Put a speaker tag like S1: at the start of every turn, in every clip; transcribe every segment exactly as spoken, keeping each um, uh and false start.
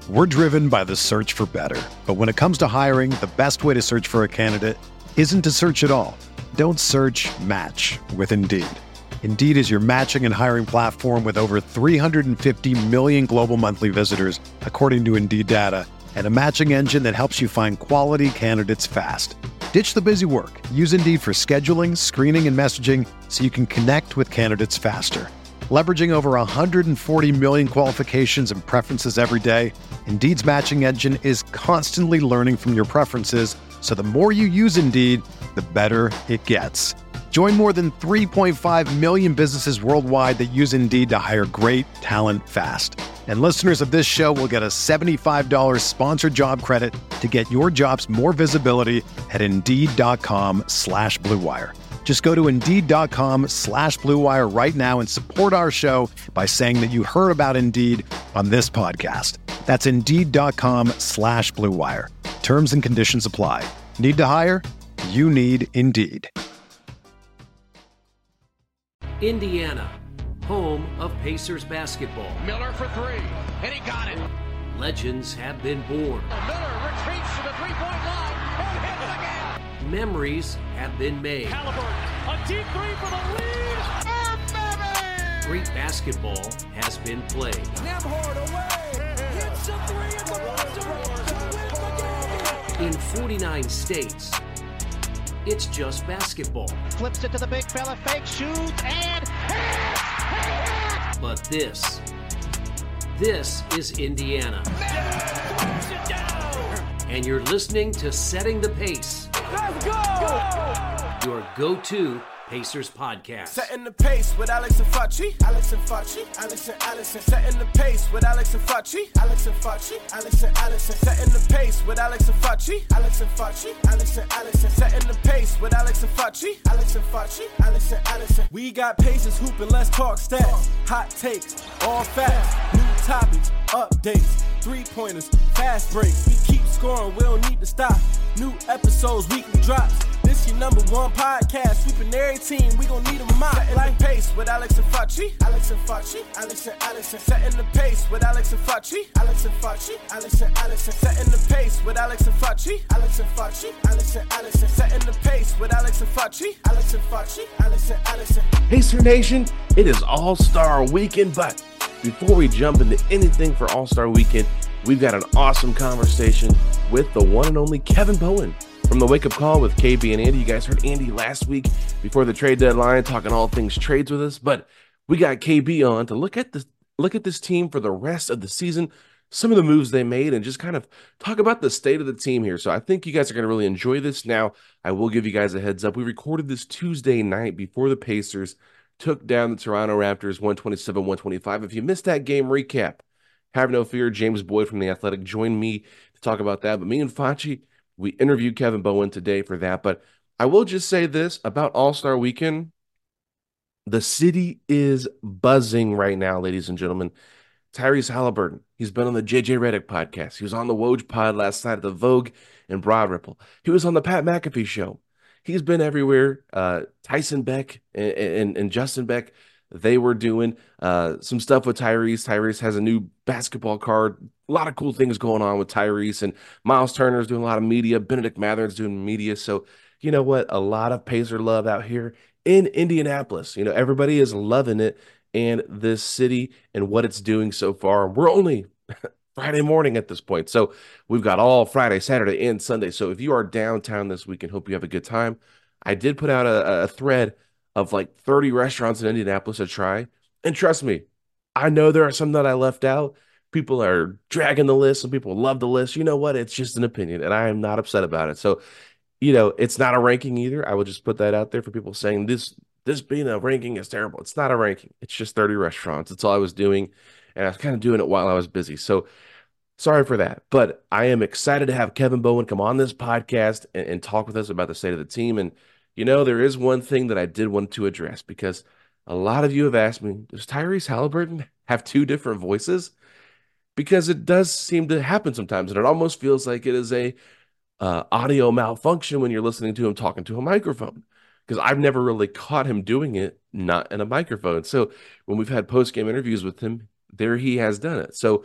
S1: We're driven by the search for better. But when it comes to hiring, the best way to search for a candidate isn't to search at all. Don't search, match with Indeed. Indeed is your matching and hiring platform with over three hundred fifty million global monthly visitors, according to Indeed data, and a matching engine that helps you find quality candidates fast. Ditch the busy work. Use Indeed for scheduling, screening, and messaging so you can connect with candidates faster. Leveraging over one hundred forty million qualifications and preferences every day, Indeed's matching engine is constantly learning from your preferences, so the more you use Indeed, the better it gets. Join more than three point five million businesses worldwide that use Indeed to hire great talent fast. And listeners of this show will get a seventy-five dollars sponsored job credit to get your jobs more visibility at Indeed.com slash Blue Wire. Just go to Indeed.com slash Blue Wire right now and support our show by saying that you heard about Indeed on this podcast. That's Indeed.com slash Blue Wire. Terms and conditions apply. Need to hire? You need Indeed.
S2: Indiana, home of Pacers basketball.
S3: Miller for three, and he got it.
S2: Legends have been born.
S3: Miller retreats to the three-point line and hits again.
S2: Memories have been made.
S3: Halliburton, a deep three for the lead. Oh, baby!
S2: Great basketball has been played.
S3: Nembhard away, hits a three at the buzzer to win the game.
S2: In forty-nine states, it's just basketball.
S4: Flips it to the big fella, fake shoots, and hits!
S2: But this, this is Indiana. And you're listening to Setting the Pace.
S3: Let's go!
S2: Your go-to Pacers podcast.
S5: Setting the pace with Alex and Facci. Alex and Facci. Alex and Allison. Setting the pace with Alex and Facci. Alex and Facci. Alex and Allison. Setting the pace with Alex and Facci. Alex and Facci. Alex and Allison. Setting the pace with Alex and Facci. Alex and Facci. Alex and Allison. We got Pacers hooping. Let's talk stats. Hot takes. All facts. New topics. Updates. Three pointers. Fast breaks. We keep scoring. We don't need to stop. New episodes. Weekly drops. This your number one podcast. Sweeping every team. We gon' need a mop. Setting like the pace with Alex and Facci. Alex and Facci. Alex and Allison. Setting the pace with Alex and Facci. Alex and Facci. Alex and Allison. Setting the pace with Alex and Facci. Alex and Facci. Alex and Allison. Setting the pace with Alex and Facci. Alex and Facci. Alex and Allison.
S6: Pacer Nation, it is All-Star Weekend, but before we jump into anything for All-Star Weekend, we've got an awesome conversation with the one and only Kevin Bowen from the Wake Up Call with K B and Andy. You guys heard Andy last week before the trade deadline talking all things trades with us, but we got K B on to look at this look at this team for the rest of the season, some of the moves they made, and just kind of talk about the state of the team here. So I think you guys are going to really enjoy this. Now, I will give you guys a heads up. We recorded this Tuesday night before the Pacers took down the Toronto Raptors one twenty-seven one twenty-five. If you missed that game recap, have no fear. James Boyd from The Athletic joined me to talk about that. But me and Facci, we interviewed Kevin Bowen today for that. But I will just say this about All-Star Weekend. The city is buzzing right now, ladies and gentlemen. Tyrese Halliburton, he's been on the J J Redick podcast. He was on the Woj pod last night at the Vogue and Broad Ripple. He was on the Pat McAfee show. He's been everywhere. Uh, Tyson Beck and, and, and Justin Beck, they were doing uh, some stuff with Tyrese. Tyrese has a new basketball card. A lot of cool things going on with Tyrese. And Miles Turner's doing a lot of media. Benedict Mathurin's doing media. So, you know what? A lot of Pacer love out here in Indianapolis. You know, everybody is loving it and this city and what it's doing so far. We're only Friday morning at this point. So we've got all Friday, Saturday, and Sunday. So if you are downtown this weekend, hope you have a good time. I did put out a, a thread of like thirty restaurants in Indianapolis to try. And trust me, I know there are some that I left out. People are dragging the list. Some people love the list. You know what? It's just an opinion, and I am not upset about it. So, you know, it's not a ranking either. I will just put that out there for people saying this, this being a ranking is terrible. It's not a ranking. It's just thirty restaurants. That's all I was doing. And I was kind of doing it while I was busy. So sorry for that. But I am excited to have Kevin Bowen come on this podcast and, and talk with us about the state of the team. And, you know, there is one thing that I did want to address because a lot of you have asked me, does Tyrese Halliburton have two different voices? Because it does seem to happen sometimes. And it almost feels like it is a uh, audio malfunction when you're listening to him talking to a microphone. Because I've never really caught him doing it, not in a microphone. So when we've had post-game interviews with him, there he has done it. So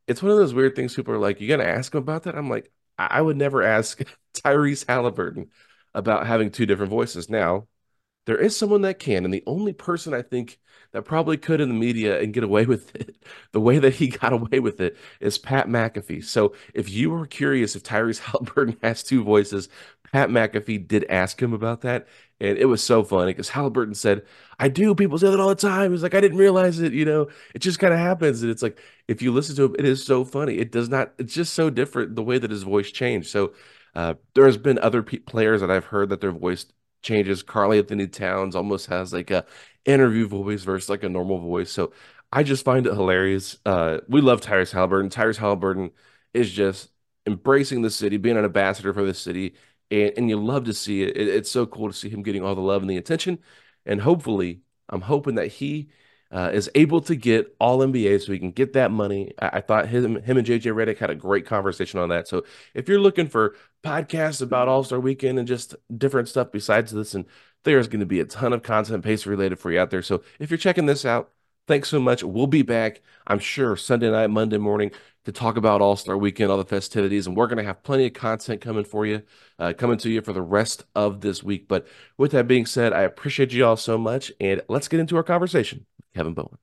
S6: it's one of those weird things. People are like, "You gonna ask him about that?" I'm like, I, I would never ask Tyrese Halliburton about having two different voices. Now, there is someone that can, and the only person I think that probably could in the media and get away with it, the way that he got away with it, is Pat McAfee. So if you were curious if Tyrese Halliburton has two voices, Pat McAfee did ask him about that, and it was so funny because Halliburton said, "I do. People say that all the time." He's like, "I didn't realize it. You know, it just kind of happens." And it's like, if you listen to him, it is so funny. It does not. It's just so different the way that his voice changed. So uh, there has been other pe players that I've heard that their voice changes. Karl-Anthony Towns almost has like a interview voice versus like a normal voice. So I just find it hilarious. Uh, we love Tyrese Halliburton. Tyrese Halliburton is just embracing the city, being an ambassador for the city, and, and you love to see it. it. It's so cool to see him getting all the love and the attention. And hopefully, I'm hoping that he uh, is able to get all N B A so he can get that money. I, I thought him, him and J J Redick had a great conversation on that. So if you're looking for podcasts about All-Star Weekend and just different stuff besides this, and there's going to be a ton of content Pacer related for you out there. So if you're checking this out, thanks so much. We'll be back, I'm sure, Sunday night, Monday morning to talk about All-Star Weekend, all the festivities, and we're going to have plenty of content coming for you, uh, coming to you for the rest of this week. But with that being said, I appreciate you all so much, and let's get into our conversation with Kevin Bowen.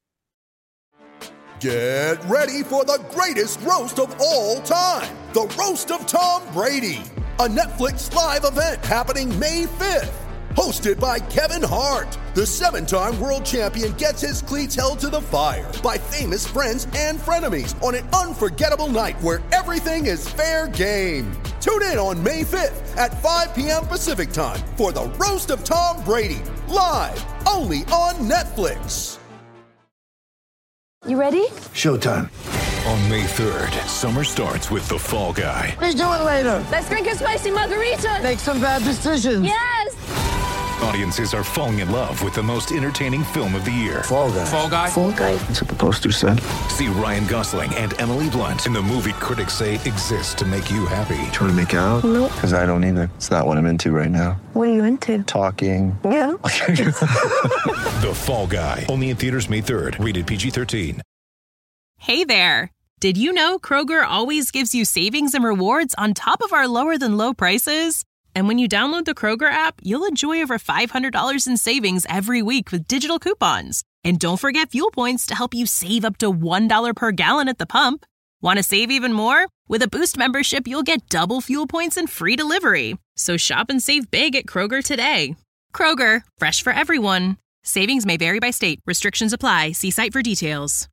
S7: Get ready for the greatest roast of all time, the Roast of Tom Brady, a Netflix live event happening May fifth. Hosted by Kevin Hart, the seven-time world champion gets his cleats held to the fire by famous friends and frenemies on an unforgettable night where everything is fair game. Tune in on May fifth at five p.m. Pacific time for the Roast of Tom Brady, live only on Netflix.
S8: You ready?
S9: Showtime. On May third, summer starts with The Fall Guy.
S10: Let's do it later.
S8: Let's drink a spicy margarita.
S10: Make some bad decisions.
S8: Yes.
S9: Audiences are falling in love with the most entertaining film of the year.
S10: Fall Guy.
S11: Fall Guy.
S10: Fall Guy. That's what the poster said.
S9: See Ryan Gosling and Emily Blunt in the movie critics say exists to make you happy.
S12: Trying to make it out?
S8: Nope.
S12: Because I don't either. It's not what I'm into right now.
S8: What are you into?
S12: Talking.
S8: Yeah.
S9: The Fall Guy. Only in theaters May third. Rated P G thirteen.
S13: Hey there. Did you know Kroger always gives you savings and rewards on top of our lower than low prices? And when you download the Kroger app, you'll enjoy over five hundred dollars in savings every week with digital coupons. And don't forget fuel points to help you save up to one dollar per gallon at the pump. Want to save even more? With a Boost membership, you'll get double fuel points and free delivery. So shop and save big at Kroger today. Kroger, fresh for everyone. Savings may vary by state. Restrictions apply. See site for details.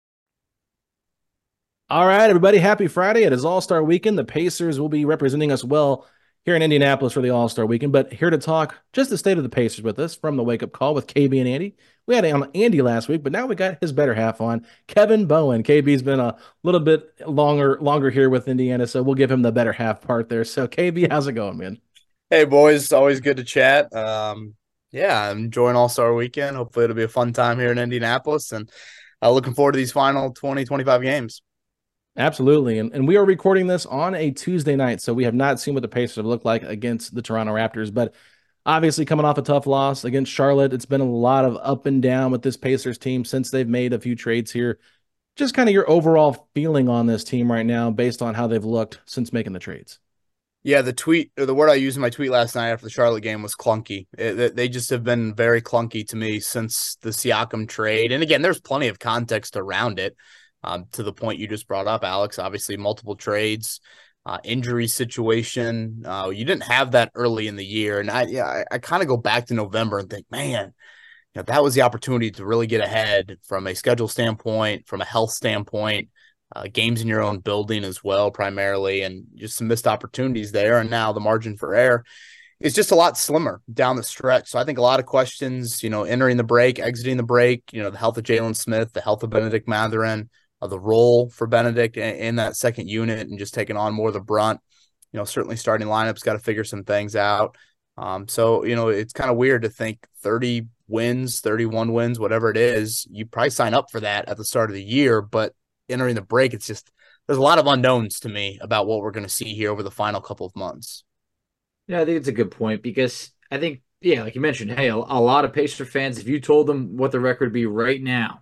S14: All right, everybody, happy Friday. It is All-Star Weekend. The Pacers will be representing us well here in Indianapolis for the All-Star Weekend, but here to talk just the state of the Pacers with us from the Wake Up Call with K B and Andy. We had on Andy last week, but now we got his better half on, Kevin Bowen. K B's been a little bit longer longer here with Indiana, so we'll give him the better half part there. So, K B, how's it going, man?
S15: Hey, boys. Always good to chat. Um, yeah, I'm enjoying All-Star Weekend. Hopefully it'll be a fun time here in Indianapolis, and uh, looking forward to these final twenty, twenty-five games.
S14: Absolutely, and, and we are recording this on a Tuesday night, so we have not seen what the Pacers have looked like against the Toronto Raptors, but obviously coming off a tough loss against Charlotte, it's been a lot of up and down with this Pacers team since they've made a few trades here. Just kind of your overall feeling on this team right now based on how they've looked since making the trades.
S15: Yeah, the tweet, or the word I used in my tweet last night after the Charlotte game was clunky. It, they just have been very clunky to me since the Siakam trade, and again, there's plenty of context around it. Um, to the point you just brought up, Alex, obviously multiple trades, uh, injury situation. Uh, you didn't have that early in the year. And I, yeah, I, I kind of go back to November and think, man, you know, that was the opportunity to really get ahead from a schedule standpoint, from a health standpoint, uh, games in your own building as well, primarily, and just some missed opportunities there. And now the margin for error is just a lot slimmer down the stretch. So I think a lot of questions, you know, entering the break, exiting the break, you know, the health of Jalen Smith, the health of Benedict Mathurin, Uh, the role for Benedict in, in that second unit and just taking on more of the brunt. You know, certainly starting lineups got to figure some things out. Um, so, you know, it's kind of weird to think thirty wins, thirty-one wins, whatever it is, you probably sign up for that at the start of the year, but entering the break, it's just, there's a lot of unknowns to me about what we're going to see here over the final couple of months.
S11: Yeah, I think it's a good point because I think, yeah, like you mentioned, hey, a, a lot of Pacer fans, if you told them what the record would be right now,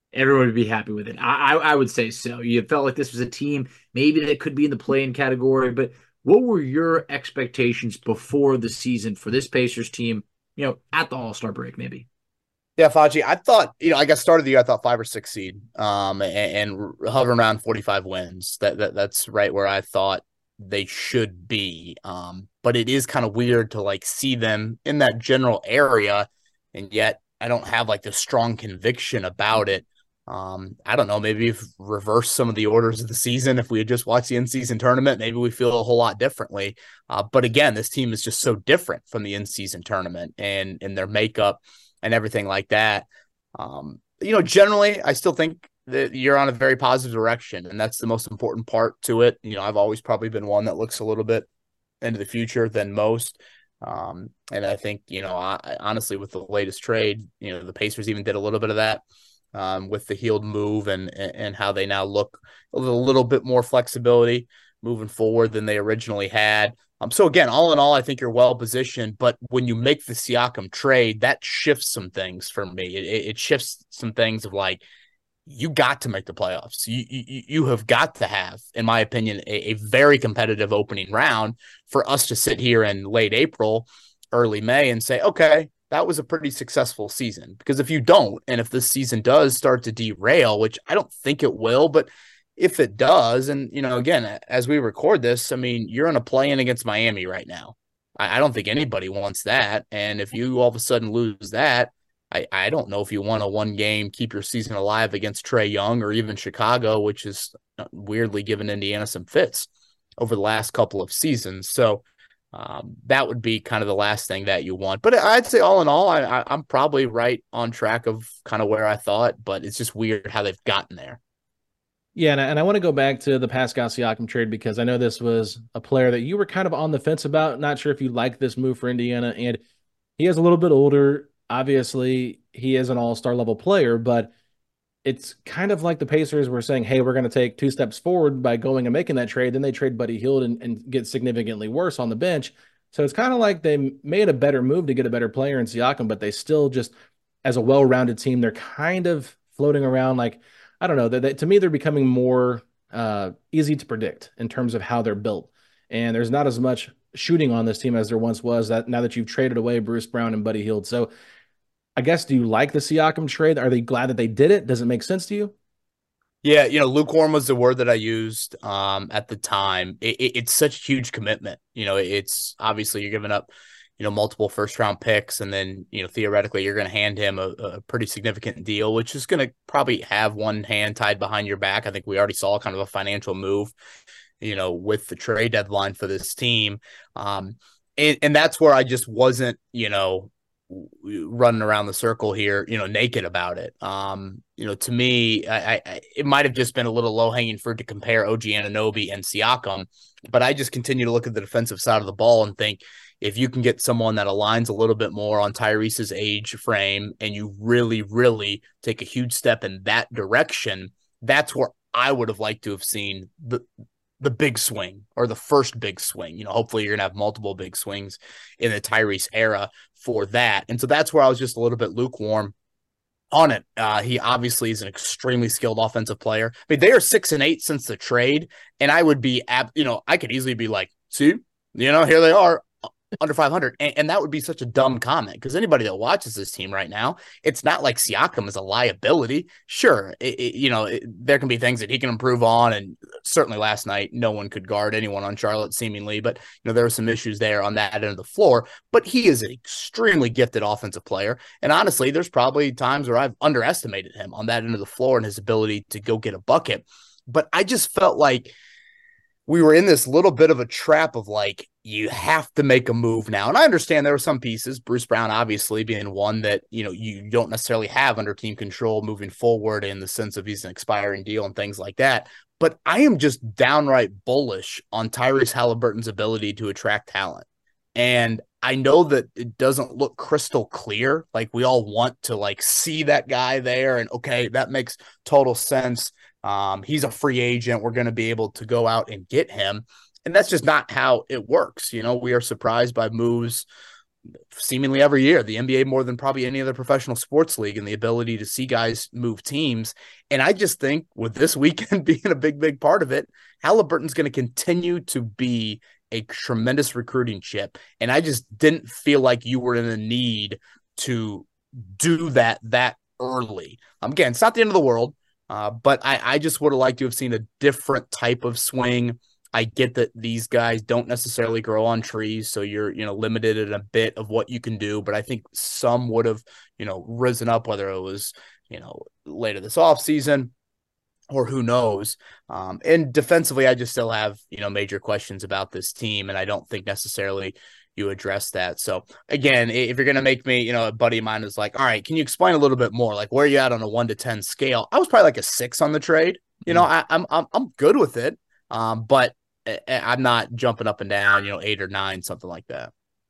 S11: Everyone would be happy with it. I, I I would say so. You felt like this was a team maybe that could be in the play-in category, but what were your expectations before the season for this Pacers team, you know, at the All-Star break maybe?
S15: Yeah, Fachi, I thought, you know, I got started the year, I thought five or six seed um, and, and hovering around forty-five wins. That, that That's right where I thought they should be. Um, but it is kind of weird to like see them in that general area, and yet I don't have like the strong conviction about it. Um, I don't know, maybe if reverse some of the orders of the season, if we had just watched the in-season tournament, maybe we feel a whole lot differently. Uh, but again, this team is just so different from the in-season tournament and, and their makeup and everything like that. Um, you know, generally, I still think that you're on a very positive direction, and that's the most important part to it. You know, I've always probably been one that looks a little bit into the future than most. Um, and I think, you know, I, honestly, with the latest trade, you know, the Pacers even did a little bit of that um, with the healed move and, and how they now look a little, little bit more flexibility moving forward than they originally had. Um, so again, all in all, I think you're well positioned, but when you make the Siakam trade, that shifts some things for me. It, it shifts some things of like, you got to make the playoffs. You, you, you have got to have, in my opinion, a, a very competitive opening round for us to sit here in late April, early May and say, okay, that was a pretty successful season. Because if you don't, and if this season does start to derail, which I don't think it will, but if it does, and, you know, again, as we record this, I mean, you're in a play-in against Miami right now. I, I don't think anybody wants that. And if you all of a sudden lose that, I, I don't know if you want a one game, keep your season alive against Trae Young or even Chicago, which is weirdly given Indiana some fits over the last couple of seasons. So um, that would be kind of the last thing that you want. But I'd say all in all, I, I, I'm probably right on track of kind of where I thought, but it's just weird how they've gotten there.
S14: Yeah, and I, and I want to go back to the Pascal Siakam trade because I know this was a player that you were kind of on the fence about. Not sure if you like this move for Indiana, and he is a little bit older. Obviously, he is an all-star level player, but it's kind of like the Pacers were saying, hey, we're going to take two steps forward by going and making that trade. Then they trade Buddy Hield and, and get significantly worse on the bench. So it's kind of like they made a better move to get a better player in Siakam, but they still just, as a well-rounded team, they're kind of floating around like, I don't know, they, they, to me, they're becoming more uh, easy to predict in terms of how they're built. And there's not as much shooting on this team as there once was that now that you've traded away Bruce Brown and Buddy Hield. So I guess, do you like the Siakam trade? Are they glad that they did it? Does it make sense to you?
S15: Yeah, you know, lukewarm was the word that I used um, at the time. It, it, it's such a huge commitment. You know, it's obviously you're giving up, you know, multiple first round picks, and then, you know, theoretically you're going to hand him a, a pretty significant deal, which is going to probably have one hand tied behind your back. I think we already saw kind of a financial move, you know, with the trade deadline for this team. Um, and, and that's where I just wasn't, you know, running around the circle here, you know, naked about it. Um, you know, to me, I, I it might have just been a little low hanging fruit to compare O G Anunoby and Siakam, but I just continue to look at the defensive side of the ball and think if you can get someone that aligns a little bit more on Tyrese's age frame and you really, really take a huge step in that direction, that's where I would have liked to have seen the the big swing or the first big swing. You know, hopefully you're going to have multiple big swings in the Tyrese era for that. And so that's where I was just a little bit lukewarm on it. Uh, he obviously is an extremely skilled offensive player. I mean, they are six and eight since the trade. And I would be, ab- you know, I could easily be like, see, you know, here they are under five hundred. And, and that would be such a dumb comment because anybody that watches this team right now, it's not like Siakam is a liability. Sure. It, it, you know, it, there can be things that he can improve on. And certainly last night, no one could guard anyone on Charlotte seemingly, but you know, there were some issues there on that end of the floor, but he is an extremely gifted offensive player. And honestly, there's probably times where I've underestimated him on that end of the floor and his ability to go get a bucket. But I just felt like we were in this little bit of a trap of like, you have to make a move now. And I understand there were some pieces, Bruce Brown obviously being one that, you know, you don't necessarily have under team control moving forward in the sense of he's an expiring deal and things like that. But I am just downright bullish on Tyrese Halliburton's ability to attract talent. And I know that it doesn't look crystal clear. Like we all want to like see that guy there and okay, that makes total sense. Um, he's a free agent. We're going to be able to go out and get him. And that's just not how it works. You know, we are surprised by moves seemingly every year, the N B A more than probably any other professional sports league, and the ability to see guys move teams. And I just think with this weekend being a big, big part of it, Halliburton's going to continue to be a tremendous recruiting chip. And I just didn't feel like you were in a need to do that that early. Um, again, it's not the end of the world, uh, but I, I just would have liked to have seen a different type of swing. I get that these guys don't necessarily grow on trees, so you're, you know, limited in a bit of what you can do. But I think some would have, you know, risen up, whether it was, you know, later this offseason or who knows. Um, and defensively, I just still have, you know, major questions about this team, and I don't think necessarily you address that. So again, if you're going to make me, you know, a buddy of mine is like, all right, can you explain a little bit more? Like, where are you at on a one to ten scale? I was probably like a six on the trade. You know, I, I'm, I'm, I'm good with it. Um, but I'm not jumping up and down, you know, eight or nine, something like that.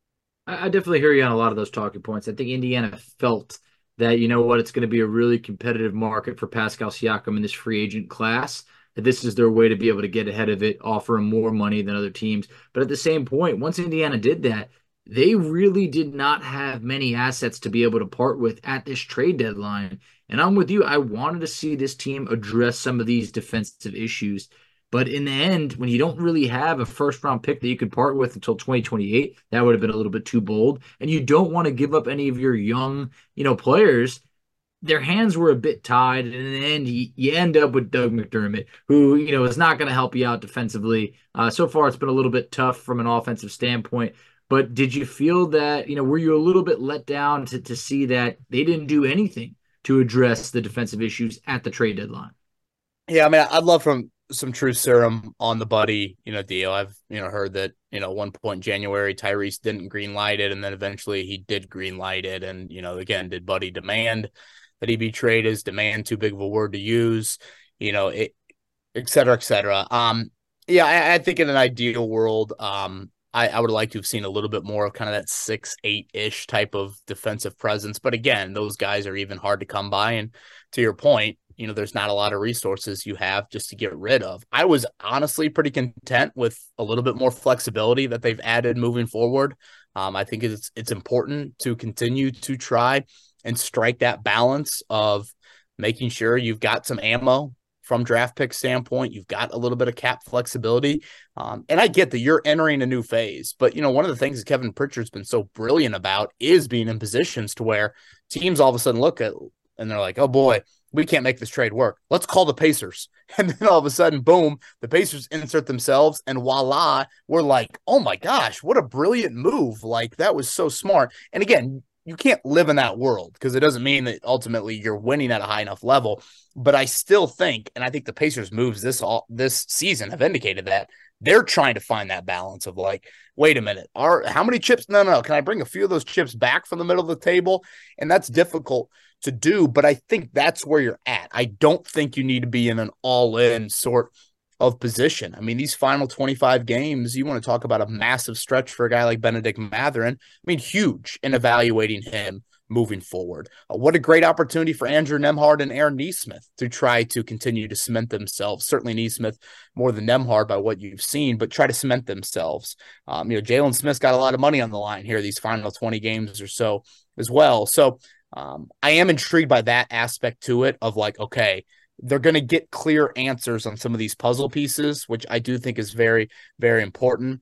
S11: I definitely hear you on a lot of those talking points. I think Indiana felt that, you know what, it's going to be a really competitive market for Pascal Siakam in this free agent class, that this is their way to be able to get ahead of it, offer him more money than other teams. But at the same point, once Indiana did that, they really did not have many assets to be able to part with at this trade deadline. And I'm with you. I wanted to see this team address some of these defensive issues. But in the end, when you don't really have a first-round pick that you could part with until twenty twenty-eight, that would have been a little bit too bold. And you don't want to give up any of your young, you know, players. Their hands were a bit tied, and in the end, you, you end up with Doug McDermott, who, you know, is not going to help you out defensively. Uh, so far, it's been a little bit tough from an offensive standpoint. But did you feel that, you know, were you a little bit let down to, to see that they didn't do anything to address the defensive issues at the trade deadline?
S15: Yeah, I mean, I'd love from some true serum on the Buddy, you know, deal. I've, you know, heard that, you know, one point in January, Tyrese didn't green light it, and then eventually he did green light it. And, you know, again, did Buddy demand that he be traded? Is demand too big of a word to use? You know, it, et cetera, et cetera. Um, yeah, I, I think in an ideal world, um, I, I would like to have seen a little bit more of kind of that six, eight-ish type of defensive presence. But again, those guys are even hard to come by. And to your point, you know, there's not a lot of resources you have just to get rid of. I was honestly pretty content with a little bit more flexibility that they've added moving forward. Um, I think it's it's important to continue to try and strike that balance of making sure you've got some ammo from draft pick standpoint. You've got a little bit of cap flexibility. Um, and I get that you're entering a new phase. But, you know, one of the things that Kevin Pritchard's been so brilliant about is being in positions to where teams all of a sudden look at and they're like, oh, boy, we can't make this trade work. Let's call the Pacers. And then all of a sudden, boom, the Pacers insert themselves, and voila, we're like, oh my gosh, what a brilliant move. Like, that was so smart. And again, you can't live in that world because it doesn't mean that ultimately you're winning at a high enough level. But I still think, and I think the Pacers moves this all this season have indicated that they're trying to find that balance of like, wait a minute, are how many chips? No, no, no. Can I bring a few of those chips back from the middle of the table? And that's difficult to do, but I think that's where you're at. I don't think you need to be in an all-in sort of position. I mean, these final twenty-five games, you want to talk about a massive stretch for a guy like Bennedict Mathurin. I mean, huge in evaluating him moving forward. Uh, what a great opportunity for Andrew Nembhard and Aaron Nesmith to try to continue to cement themselves. Certainly Nesmith more than Nembhard by what you've seen, but try to cement themselves. Um, you know, Jalen Smith's got a lot of money on the line here, these final twenty games or so as well. So um, I am intrigued by that aspect to it of like, okay, they're going to get clear answers on some of these puzzle pieces, which I do think is very, very important.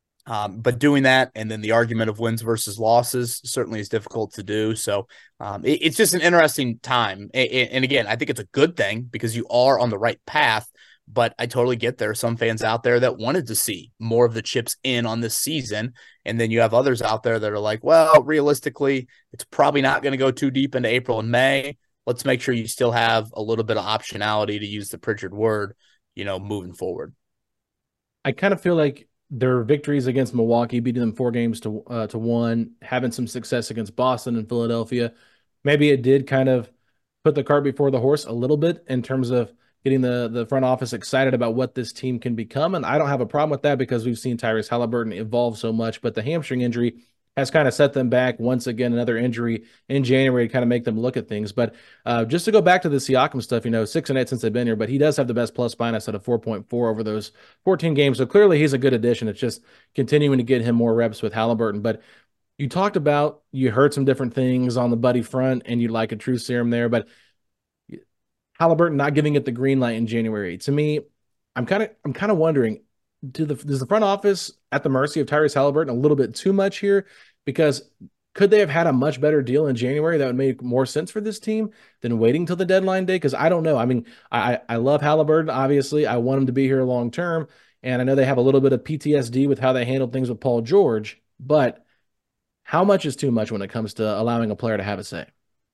S15: Um, but doing that and then the argument of wins versus losses certainly is difficult to do. So um, it, it's just an interesting time. And, and again, I think it's a good thing because you are on the right path. But I totally get there are some fans out there that wanted to see more of the chips in on this season. And then you have others out there that are like, well, realistically, it's probably not going to go too deep into April and May. Let's make sure you still have a little bit of optionality, to use the Pritchard word, you know, moving forward.
S14: I kind of feel like their victories against Milwaukee, beating them four games to uh, to one, having some success against Boston and Philadelphia, maybe it did kind of put the cart before the horse a little bit in terms of getting the, the front office excited about what this team can become. And I don't have a problem with that because we've seen Tyrese Halliburton evolve so much, but the hamstring injury has kind of set them back once again, another injury in January to kind of make them look at things. But uh, just to go back to the Siakam stuff, you know, six and eight since they've been here, but he does have the best plus minus at a four point four over those fourteen games. So clearly he's a good addition. It's just continuing to get him more reps with Halliburton. But You talked about you heard some different things on the Buddy front, and you like a true serum there, but Halliburton not giving it the green light in January. To me, I'm kind of I'm kind of wondering, do the does the front office at the mercy of Tyrese Halliburton a little bit too much here? Because could they have had a much better deal in January that would make more sense for this team than waiting till the deadline day? Because I don't know. I mean, I I love Halliburton, obviously. I want him to be here long term, and I know they have a little bit of P T S D with how they handled things with Paul George, but how much is too much when it comes to allowing a player to have a say?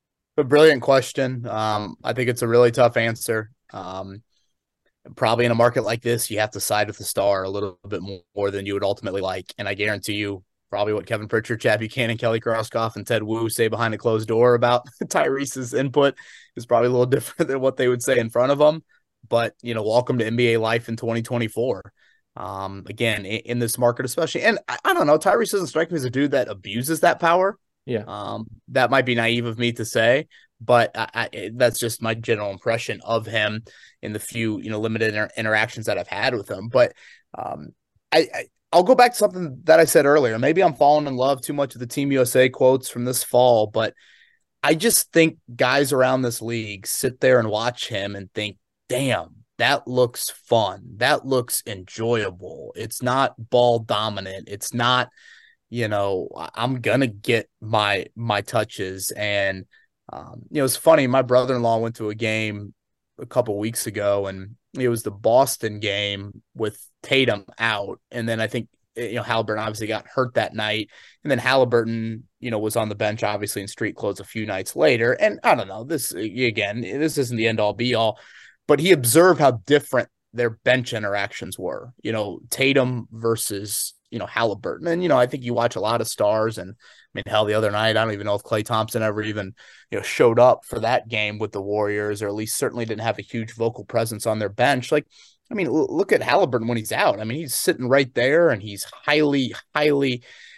S15: A brilliant question. Um, I think it's a really tough answer. Um, probably in a market like this, you have to side with the star a little bit more than you would ultimately like. And I guarantee you, probably what Kevin Pritchard, Chad Buchanan, Kelly Krauskopf, and Ted Wu say behind a closed door about Tyrese's input is probably a little different than what they would say in front of them. But, you know, welcome to N B A life in twenty twenty-four. Um, again, in, in this market, especially. And I, I don't know, Tyrese doesn't strike me as a dude that abuses that power.
S14: Yeah.
S15: Um, that might be naive of me to say, but I, I, that's just my general impression of him in the few, you know, limited inter- interactions that I've had with him. But um, I, I, I'll go back to something that I said earlier. Maybe I'm falling in love too much with the Team U S A quotes from this fall, but I just think guys around this league sit there and watch him and think, damn, that looks fun. That looks enjoyable. It's not ball dominant. It's not, you know, I'm going to get my, my touches. And, um, you know, it's funny. My brother-in-law went to a game a couple weeks ago, and it was the Boston game with Tatum out. And then I think, you know, Halliburton obviously got hurt that night. And then Halliburton, you know, was on the bench, obviously, in street clothes a few nights later. And I don't know, this, again, this isn't the end all be all, but he observed how different their bench interactions were, you know, Tatum versus, you know, Halliburton. And, you know, I think you watch a lot of stars, and I mean, hell, the other night, I don't even know if Klay Thompson ever even, you know, showed up for that game with the Warriors, or at least certainly didn't have a huge vocal presence on their bench. Like, I mean, look at Halliburton when he's out. I mean, he's sitting right there, and he's highly, highly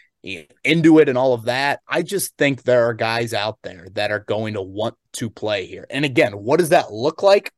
S15: into it and all of that. I just think there are guys out there that are going to want to play here. And again, what does that look like?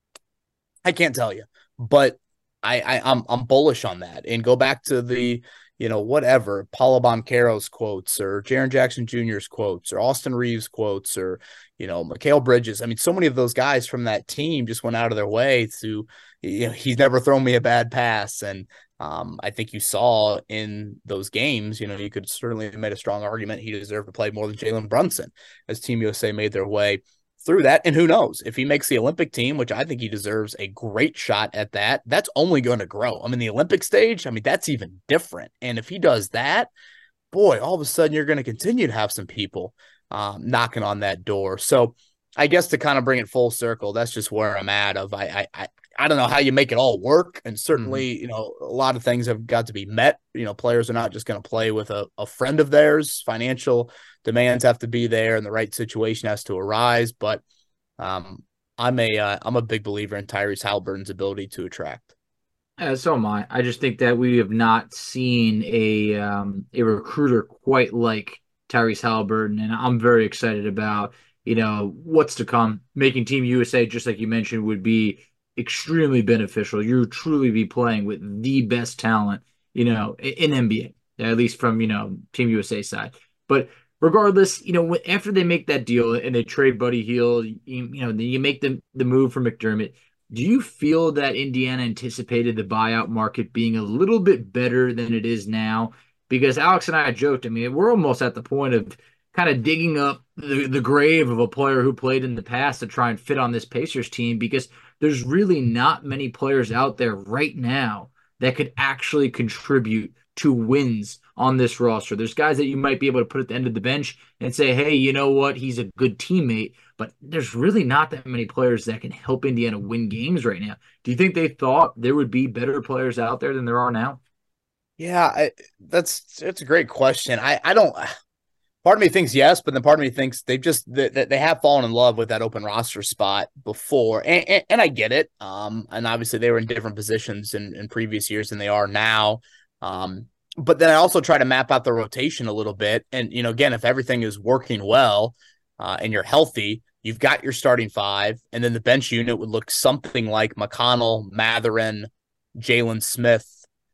S15: I can't tell you, but I, I I'm I'm bullish on that. And go back to the, you know, whatever, Paolo Banchero's quotes, or Jaren Jackson Junior's quotes, or Austin Reeves' quotes, or, you know, Mikal Bridges. I mean, so many of those guys from that team just went out of their way to, you know, he's never thrown me a bad pass. And um, I think you saw in those games, you know, you could certainly have made a strong argument he deserved to play more than Jalen Brunson as Team U S A made their way through that. And who knows, if he makes the Olympic team, which I think he deserves a great shot at that, that's only going to grow. I mean, the Olympic stage, I mean, that's even different. And if he does that, boy, all of a sudden you're going to continue to have some people um, knocking on that door. So I guess to kind of bring it full circle, that's just where I'm at of, I, I, I don't know how you make it all work. And certainly, mm-hmm. you know, a lot of things have got to be met. You know, players are not just going to play with a, a friend of theirs. Financial demands have to be there, and the right situation has to arise. But um, I'm a, uh, I'm a big believer in Tyrese Halliburton's ability to attract.
S11: Uh, so am I. I just think that we have not seen a, um, a recruiter quite like Tyrese Halliburton. And I'm very excited about, you know, what's to come. Making Team U S A, just like you mentioned, would be extremely beneficial. You truly be playing with the best talent, you know, in N B A, at least from, you know, Team U S A side. But regardless, you know, after they make that deal and they trade Buddy Hield, you, you know, then you make the, the move for McDermott. Do you feel that Indiana anticipated the buyout market being a little bit better than it is now? Because Alex and I joked, I mean, we're almost at the point of kind of digging up the, the grave of a player who played in the past to try and fit on this Pacers team, because there's really not many players out there right now that could actually contribute to wins on this roster. There's guys that you might be able to put at the end of the bench and say, hey, you know what? He's a good teammate, but there's really not that many players that can help Indiana win games right now. Do you think they thought there would be better players out there than there are now?
S15: Yeah, I, that's, that's a great question. I, I don't, part of me thinks yes, but then part of me thinks they've just they, they have fallen in love with that open roster spot before, and, and, and I get it. Um, and obviously they were in different positions in, in previous years than they are now. Um, but then I also try to map out the rotation a little bit, and you know, again, if everything is working well uh, and you're healthy, you've got your starting five, and then the bench unit would look something like McConnell, Mathurin, Jalen Smith,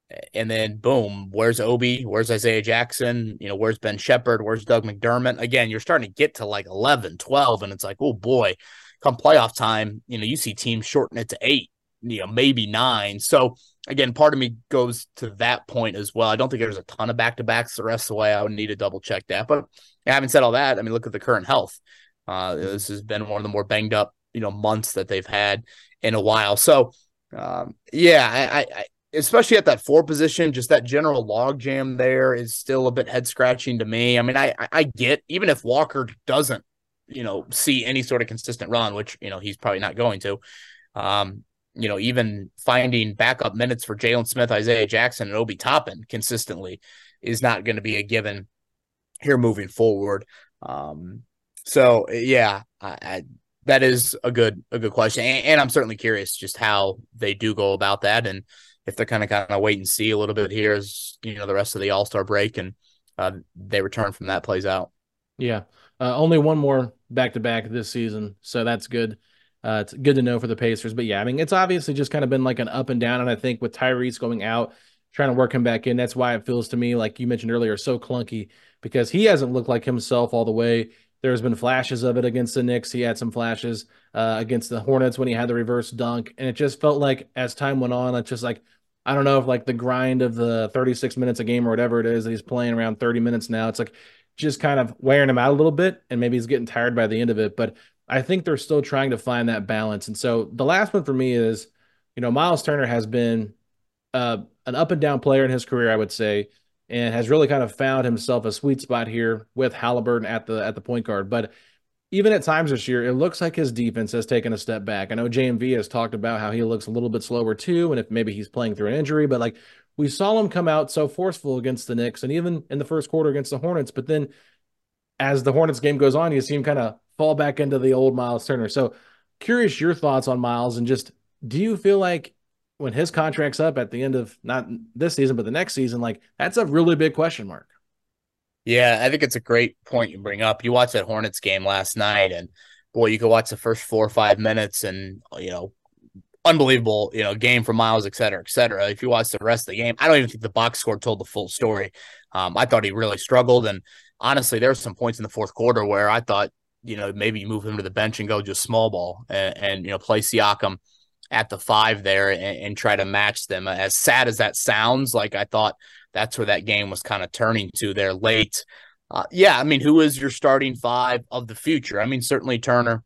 S15: And then boom, where's Obi? Where's Isaiah Jackson? You know, where's Ben Shepherd? Where's Doug McDermott? Again, you're starting to get to like eleven, twelve, and it's like, oh boy, come playoff time, you know, you see teams shorten it to eight, you know, maybe nine. So again, part of me goes to that point as well. I don't think there's a ton of back-to-backs the rest of the way. I would need to double check that. But having said all that, I mean, look at the current health. Uh, this has been one of the more banged up, you know, months that they've had in a while. So um, yeah, I, I especially at that four position, just that general logjam there is still a bit head scratching to me. I mean, I, I get, even if Walker doesn't, you know, see any sort of consistent run, which, you know, he's probably not going to, um, you know, even finding backup minutes for Jalen Smith, Isaiah Jackson, and Obi Toppin consistently is not going to be a given here moving forward. Um, so yeah, I, I, that is a good, a good question. And, and I'm certainly curious just how they do go about that. And if they're kind of kind of wait and see a little bit here as, you know, the rest of the All-Star break and uh, they return from that plays out.
S14: Yeah. Uh, only one more back-to-back this season, so that's good. Uh, it's good to know for the Pacers. But, yeah, I mean, it's obviously just kind of been like an up and down, and I think with Tyrese going out, trying to work him back in, that's why it feels to me, like you mentioned earlier, so clunky because he hasn't looked like himself all the way. There's been flashes of it against the Knicks. He had some flashes uh, against the Hornets when he had the reverse dunk, and it just felt like as time went on, it's just like, I don't know if like the grind of the thirty-six minutes a game or whatever it is that he's playing around thirty minutes now, it's like just kind of wearing him out a little bit, and maybe he's getting tired by the end of it. But I think they're still trying to find that balance. And so the last one for me is, you know, Miles Turner has been uh, an up and down player in his career, I would say, and has really kind of found himself a sweet spot here with Halliburton at the at the point guard. But even at times this year, it looks like his defense has taken a step back. I know J M V has talked about how he looks a little bit slower too, and if maybe he's playing through an injury, but like we saw him come out so forceful against the Knicks and even in the first quarter against the Hornets, but then as the Hornets game goes on, you see him kind of fall back into the old Miles Turner. So curious your thoughts on Miles, and just do you feel like when his contract's up at the end of not this season, but the next season, like that's a really big question mark?
S15: Yeah, I think it's a great point you bring up. You watched that Hornets game last night, and boy, you could watch the first four or five minutes and, you know, unbelievable, you know, game for Miles, et cetera, et cetera. If you watch the rest of the game, I don't even think the box score told the full story. Um, I thought he really struggled. And honestly, there were some points in the fourth quarter where I thought, you know, maybe you move him to the bench and go just small ball and, and you know, play Siakam at the five there and, and try to match them. As sad as that sounds, like I thought that's where that game was kind of turning to there late. Uh, yeah, I mean, who is your starting five of the future? I mean, certainly Turner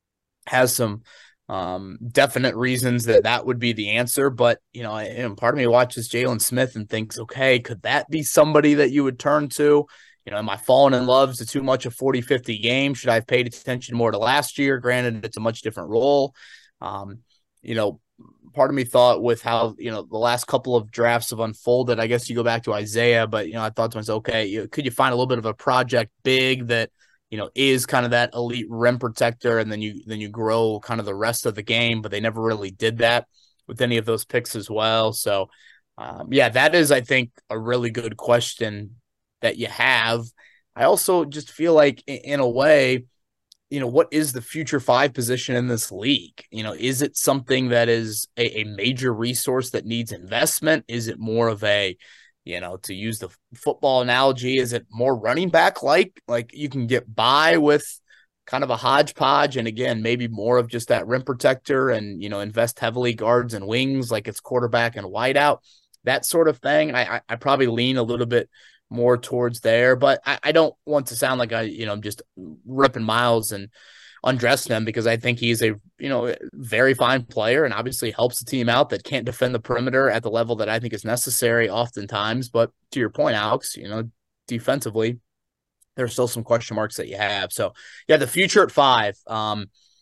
S15: has some um, definite reasons that that would be the answer, but, you know, and part of me watches Jalen Smith and thinks, okay, could that be somebody that you would turn to? You know, am I falling in love to too much of forty, fifty games? Should I have paid attention more to last year? Granted, it's a much different role. Um, you know, part of me thought with how, you know, the last couple of drafts have unfolded, I guess you go back to Isaiah, but, you know, I thought to myself, okay, you, could you find a little bit of a project big that, you know, is kind of that elite rim protector, and then you then you grow kind of the rest of the game, but they never really did that with any of those picks as well. So, um, yeah, that is, I think, a really good question that you have. I also just feel like, in, in a way, you know, what is the future five position in this league? You know, is it something that is a, a major resource that needs investment? Is it more of a, you know, to use the football analogy, is it more running back like, like you can get by with kind of a hodgepodge, and again, maybe more of just that rim protector and, you know, invest heavily guards and wings like it's quarterback and wideout, that sort of thing. I, I, I probably lean a little bit more towards there, but I, I don't want to sound like I, you know, I'm just ripping Miles and undressing him, because I think he's a, you know, very fine player and obviously helps the team out that can't defend the perimeter at the level that I think is necessary oftentimes. But to your point, Alex, you know, defensively, there's still some question marks that you have. So yeah, the future at five um,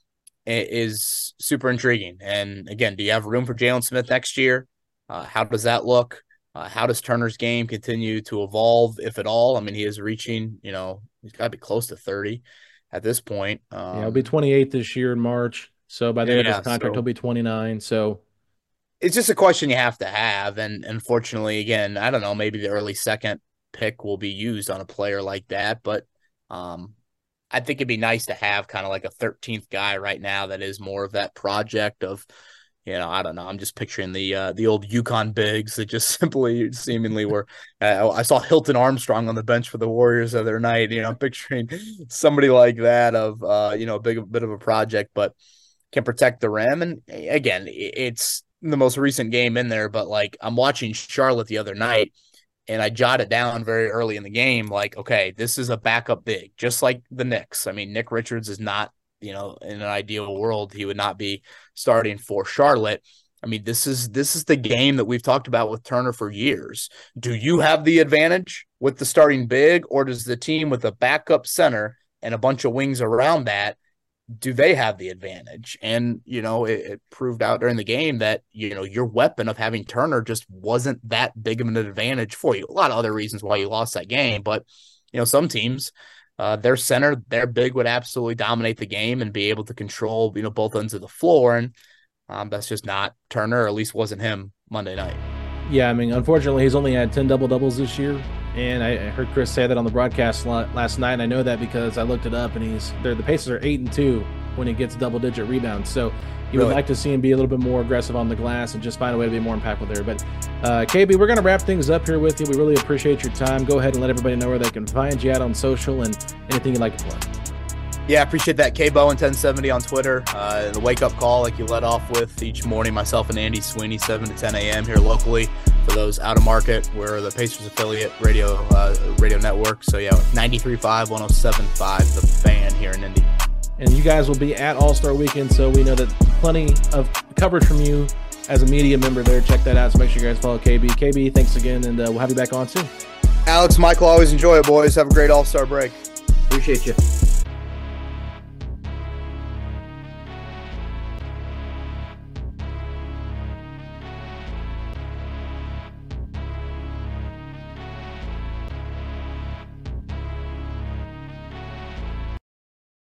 S15: is super intriguing. And again, do you have room for Jalen Smith next year? Uh, how does that look? Uh, how does Turner's game continue to evolve, if at all? I mean, he is reaching, you know, he's got to be close to thirty at this point. Um,
S14: yeah, he'll be twenty-eight this year in March. So by the end
S15: yeah,
S14: of his contract,
S15: so
S14: he'll be twenty-nine. So
S15: it's just a question you have to have. And unfortunately, again, I don't know, maybe the early second pick will be used on a player like that. But um, I think it'd be nice to have kind of like a thirteenth guy right now that is more of that project of, you know, I don't know. I'm just picturing the uh, the old UConn bigs that just simply seemingly were. Uh, I saw Hilton Armstrong on the bench for the Warriors the other night. You know, I'm picturing somebody like that of uh, you know, a big a bit of a project, but can protect the rim. And again, it's the most recent game in there, but like I'm watching Charlotte the other night, and I jotted down very early in the game, like, okay, this is a backup big, just like the Knicks. I mean, Nick Richards is not, you know, in an ideal world, he would not be starting for Charlotte. I mean, this is this is the game that we've talked about with Turner for years. Do you have the advantage with the starting big, or does the team with a backup center and a bunch of wings around that, do they have the advantage? And, you know, it, it proved out during the game that, you know, your weapon of having Turner just wasn't that big of an advantage for you. A lot of other reasons why you lost that game, but, you know, some teams, uh, their center, their big would absolutely dominate the game and be able to control, you know, both ends of the floor. And um, that's just not Turner, or at least wasn't him Monday night.
S14: Yeah, I mean, unfortunately, he's only had ten double-doubles this year. And I heard Chris say that on the broadcast last night, and I know that because I looked it up, and he's the Pacers are eight and two when he gets double-digit rebounds. So you really would like to see him be a little bit more aggressive on the glass and just find a way to be more impactful there. But uh, K B, we're going to wrap things up here with you. We really appreciate your time. Go ahead and let everybody know where they can find you out on social and anything you'd like to plug.
S15: Yeah, I appreciate that. K Bowen ten seventy on Twitter. Uh, the wake-up call, like you let off with each morning, myself and Andy Sweeney, seven to ten a.m. here locally. For those out of market, we're the Pacers affiliate radio uh, radio network. So, yeah, ninety-three point five, one oh seven point five, The Fan here in Indy.
S14: And you guys will be at All-Star Weekend, so we know that plenty of coverage from you as a media member there. Check that out, so make sure you guys follow K B. K B, thanks again, and uh, we'll have you back on soon.
S15: Alex, Michael, always enjoy it, boys. Have a great All-Star break.
S11: Appreciate you.